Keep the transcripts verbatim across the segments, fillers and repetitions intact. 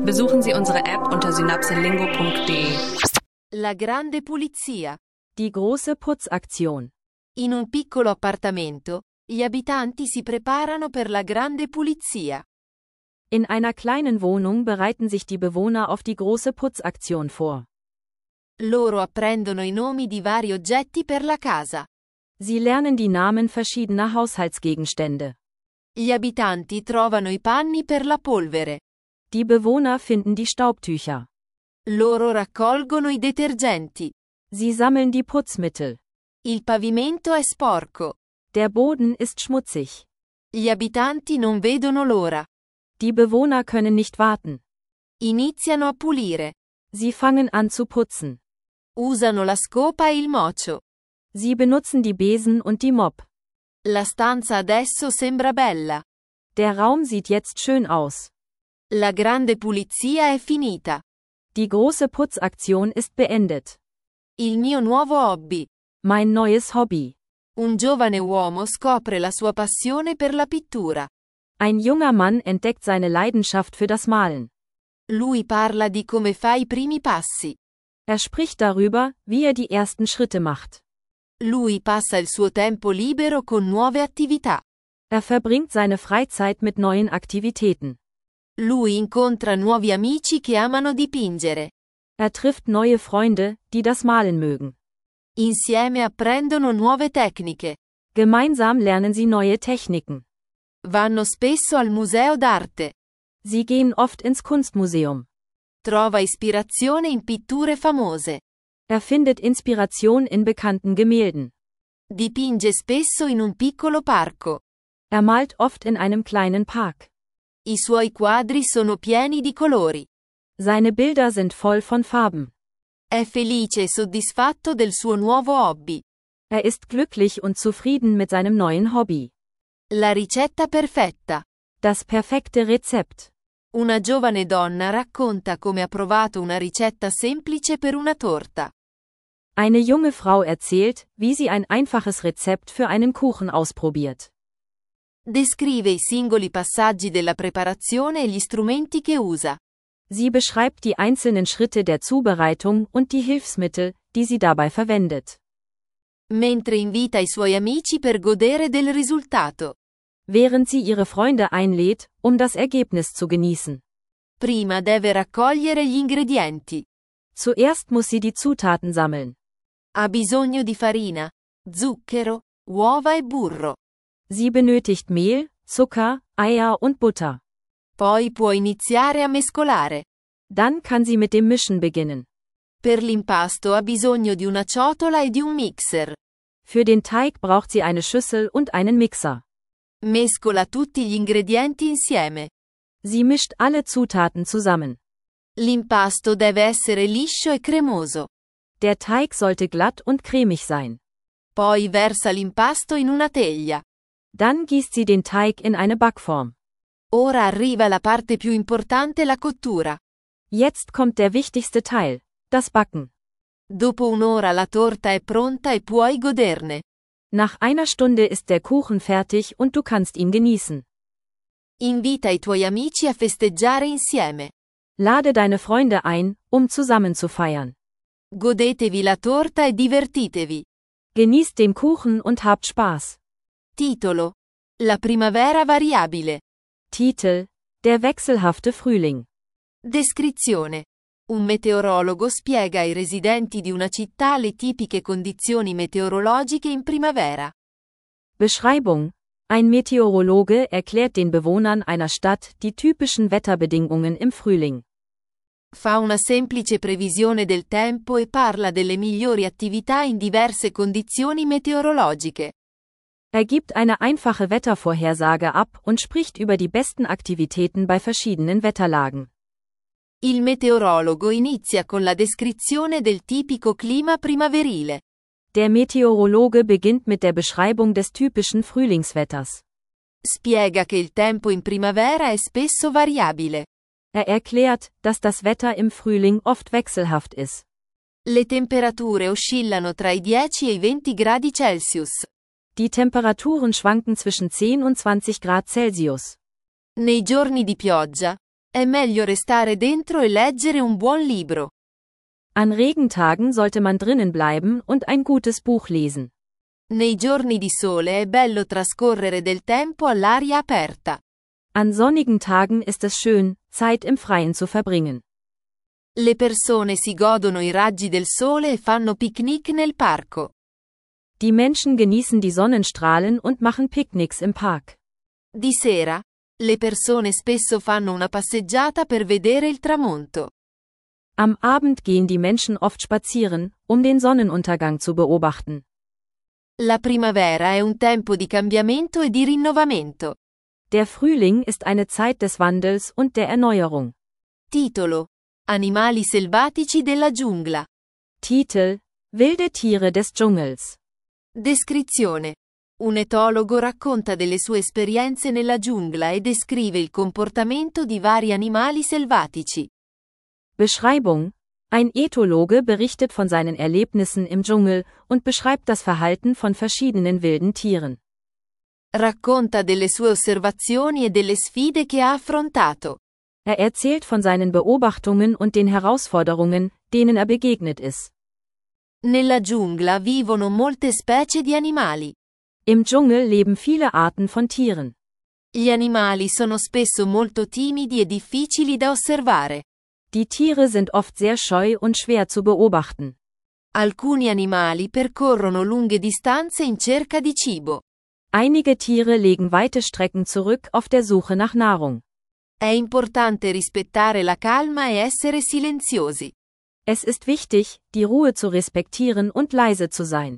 Besuchen Sie unsere App unter synapselingo punkt de. La grande pulizia. Die große Putzaktion. In un piccolo appartamento, gli abitanti si preparano per la grande pulizia. In einer kleinen Wohnung bereiten sich die Bewohner auf die große Putzaktion vor. Loro apprendono i nomi di vari oggetti per la casa. Sie lernen die Namen verschiedener Haushaltsgegenstände. Gli abitanti trovano i panni per la polvere. Die Bewohner finden die Staubtücher. Loro raccolgono i detergenti. Sie sammeln die Putzmittel. Il pavimento è sporco. Der Boden ist schmutzig. Gli abitanti non vedono l'ora. Die Bewohner können nicht warten. Iniziano a pulire. Sie fangen an zu putzen. Usano la scopa e il mocio. Sie benutzen die Besen und die Mop. La stanza adesso sembra bella. Der Raum sieht jetzt schön aus. La grande pulizia è finita. Die große Putzaktion ist beendet. Il mio nuovo hobby. Mein neues Hobby. Un giovane uomo scopre la sua passione per la pittura. Ein junger Mann entdeckt seine Leidenschaft für das Malen. Lui parla di come fa i primi passi. Er spricht darüber, wie er die ersten Schritte macht. Lui passa il suo tempo libero con nuove attività. Er verbringt seine Freizeit mit neuen Aktivitäten. Lui incontra nuovi amici che amano dipingere. Er trifft neue Freunde, die das Malen mögen. Insieme apprendono nuove tecniche. Gemeinsam lernen sie neue Techniken. Vanno spesso al museo d'arte. Sie gehen oft ins Kunstmuseum. Trova ispirazione in pitture famose. Er findet Inspiration in bekannten Gemälden. Dipinge spesso in un piccolo parco. Er malt oft in einem kleinen Park. I suoi quadri sono pieni di colori. Seine Bilder sind voll von Farben. È felice e soddisfatto del suo nuovo hobby. Er ist glücklich und zufrieden mit seinem neuen Hobby. La ricetta perfetta. Das perfekte Rezept. Una giovane donna racconta come ha provato una ricetta semplice per una torta. Eine junge Frau erzählt, wie sie ein einfaches Rezept für einen Kuchen ausprobiert. Descrive i singoli passaggi della preparazione e gli strumenti che usa. Sie beschreibt die einzelnen Schritte der Zubereitung und die Hilfsmittel, die sie dabei verwendet. Mentre invita i suoi amici per godere del risultato. Während sie ihre Freunde einlädt, um das Ergebnis zu genießen. Prima deve raccogliere gli ingredienti. Zuerst muss sie die Zutaten sammeln. Ha bisogno di farina, zucchero, uova e burro. Sie benötigt Mehl, Zucker, Eier und Butter. Poi può iniziare a mescolare. Dann kann sie mit dem Mischen beginnen. Per l'impasto ha bisogno di una ciotola e di un mixer. Für den Teig braucht sie eine Schüssel und einen Mixer. Mescola tutti gli ingredienti insieme. Sie mischt alle Zutaten zusammen. L'impasto deve essere liscio e cremoso. Der Teig sollte glatt und cremig sein. Poi versa l'impasto in una teglia. Dann gießt sie den Teig in eine Backform. Ora arriva la parte più importante, la cottura. Jetzt kommt der wichtigste Teil, das Backen. Dopo un'ora la torta è pronta e puoi goderne. Nach einer Stunde ist der Kuchen fertig und du kannst ihn genießen. Invita i tuoi amici a festeggiare insieme. Lade deine Freunde ein, um zusammen zu feiern. Godetevi la torta e divertitevi. Genießt den Kuchen und habt Spaß. Titolo: La primavera variabile. Titel: Der wechselhafte Frühling. Descrizione: Un meteorologo spiega ai residenti di una città le tipiche condizioni meteorologiche in primavera. Beschreibung: Ein Meteorologe erklärt den Bewohnern einer Stadt die typischen Wetterbedingungen im Frühling. Fa una semplice previsione del tempo e parla delle migliori attività in diverse condizioni meteorologiche. Er gibt eine einfache Wettervorhersage ab und spricht über die besten Aktivitäten bei verschiedenen Wetterlagen. Il meteorologo inizia con la descrizione del tipico clima primaverile. Der Meteorologe beginnt mit der Beschreibung des typischen Frühlingswetters. Spiega che il tempo in primavera è spesso variabile. Er erklärt, dass das Wetter im Frühling oft wechselhaft ist. Le temperature oscillano tra i dieci e i venti gradi Celsius. Die Temperaturen schwanken zwischen zehn und zwanzig Grad Celsius. Nei giorni di pioggia, È meglio restare dentro e leggere un buon libro. An Regentagen sollte man drinnen bleiben und ein gutes Buch lesen. Nei giorni di sole è bello trascorrere del tempo all'aria aperta. An sonnigen Tagen ist es schön, Zeit im Freien zu verbringen. Le persone si godono i raggi del sole e fanno picnic nel parco. Die Menschen genießen die Sonnenstrahlen und machen Picknicks im Park. Di sera, le persone spesso fanno una passeggiata per vedere il tramonto. Am Abend gehen die Menschen oft spazieren, um den Sonnenuntergang zu beobachten. La primavera è un tempo di cambiamento e di rinnovamento. Der Frühling ist eine Zeit des Wandels und der Erneuerung. Titolo: Animali selvatici della giungla. Titel: Wilde Tiere des Dschungels. Descrizione: un etologo racconta delle sue esperienze nella giungla e descrive il comportamento di vari animali selvatici. Beschreibung: Ein Ethologe berichtet von seinen Erlebnissen im Dschungel und beschreibt das Verhalten von verschiedenen wilden Tieren. Racconta delle sue osservazioni e delle sfide che ha affrontato. Er erzählt von seinen Beobachtungen und den Herausforderungen, denen er begegnet ist. Nella giungla vivono molte specie di animali. Im Dschungel leben viele Arten von Tieren. Gli animali sono spesso molto timidi e difficili da osservare. Die Tiere sind oft sehr scheu und schwer zu beobachten. Alcuni animali percorrono lunghe distanze in cerca di cibo. Einige Tiere legen weite Strecken zurück auf der Suche nach Nahrung. È importante rispettare la calma e essere silenziosi. Es ist wichtig, die Ruhe zu respektieren und leise zu sein.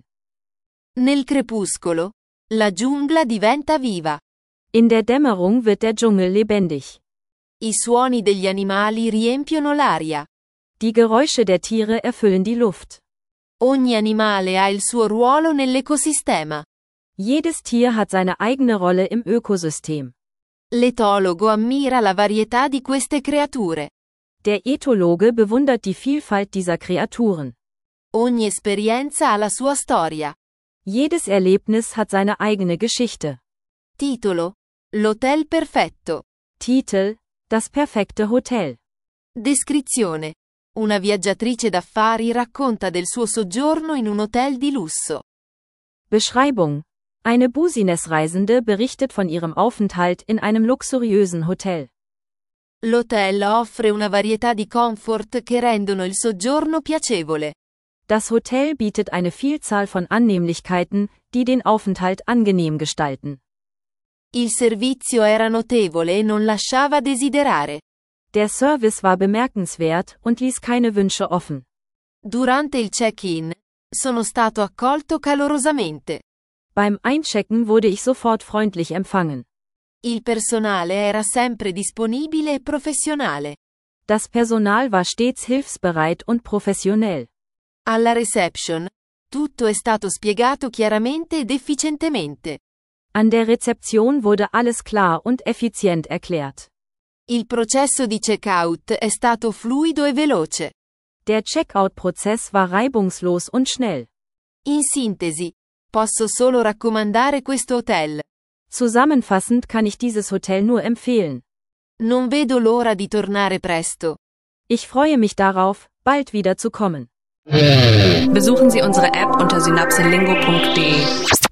Nel crepuscolo, la giungla diventa viva. In der Dämmerung wird der Dschungel lebendig. I suoni degli animali riempiono l'aria. Die Geräusche der Tiere erfüllen die Luft. Ogni animale ha il suo ruolo nell'ecosistema. Jedes Tier hat seine eigene Rolle im Ökosystem. L'etologo ammira la varietà di queste creature. Der Ethologe bewundert die Vielfalt dieser Kreaturen. Ogni esperienza ha la sua storia. Jedes Erlebnis hat seine eigene Geschichte. Titolo: L'hotel perfetto. Titel: Das perfekte Hotel. Descrizione: una viaggiatrice d'affari racconta del suo soggiorno in un hotel di lusso. Beschreibung: Eine Businessreisende berichtet von ihrem Aufenthalt in einem luxuriösen Hotel. L'hotel offre una varietà di comfort che rendono il soggiorno piacevole. Das Hotel bietet eine Vielzahl von Annehmlichkeiten, die den Aufenthalt angenehm gestalten. Il servizio era notevole e non lasciava desiderare. Der Service war bemerkenswert und ließ keine Wünsche offen. Durante il check-in, sono stato accolto calorosamente. Beim Einchecken wurde ich sofort freundlich empfangen. Il personale era sempre disponibile e professionale. Das Personal war stets hilfsbereit und professionell. Alla reception, tutto è stato spiegato chiaramente ed efficientemente. An der Rezeption wurde alles klar und effizient erklärt. Il processo di check-out è stato fluido e veloce. Der Checkout-Prozess war reibungslos und schnell. In sintesi, posso solo raccomandare questo hotel. Zusammenfassend kann ich dieses Hotel nur empfehlen. Non vedo l'ora di tornare presto. Ich freue mich darauf, bald wieder zu kommen. Besuchen Sie unsere App unter synapselingo punkt de.